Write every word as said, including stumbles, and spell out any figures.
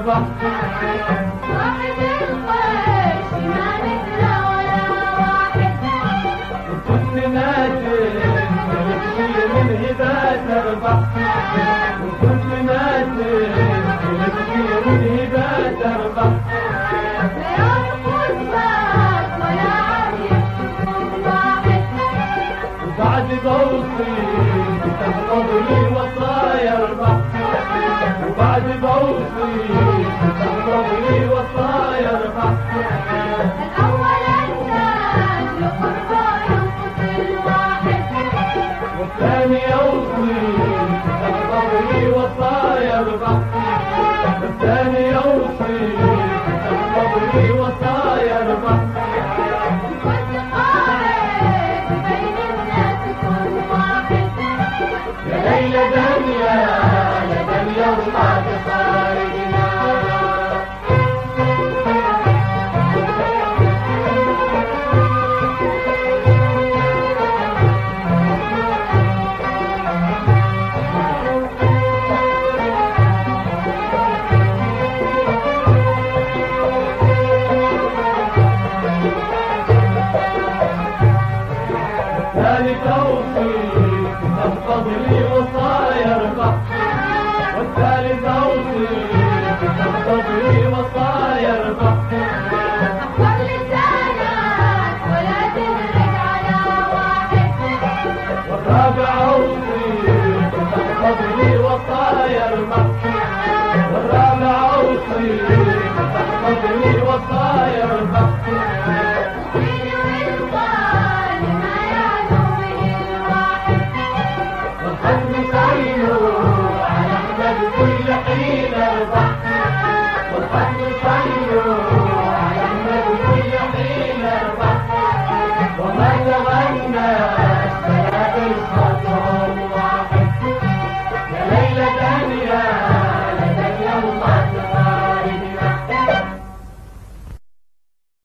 يربح. صاحب القرش ما مثله ولا واحد. وكل ناجح يبكي من هبة تربح. وكل ناجح يبكي من هبة تربح. لا يرقص باب ولا عافية واحد. وبعد بوصي تحفظ لي وصايا اربح. وبعد بوصي تحفظ لي وصايا اربح. الأول الناس لقربه ينقص الواحد. والثاني اوصي تحفظ لي وصايا اربح. والثاني اوصي تحفظ لي وصايا اربح. كنت قاعد بين الناس كل واحد. يا ليلى دنيا يا دنيا وما تصارقنا. ذلك أوصي تحفظ لي وصايا اربح. والثالث أوصي تحفظ لي وصايا اربح. احفظ لسانك ولا تهرج على واحد. والرابع أوصي تحفظ لي وصايا اربح. والرابع أوصي تحفظ لي وصايا اربح.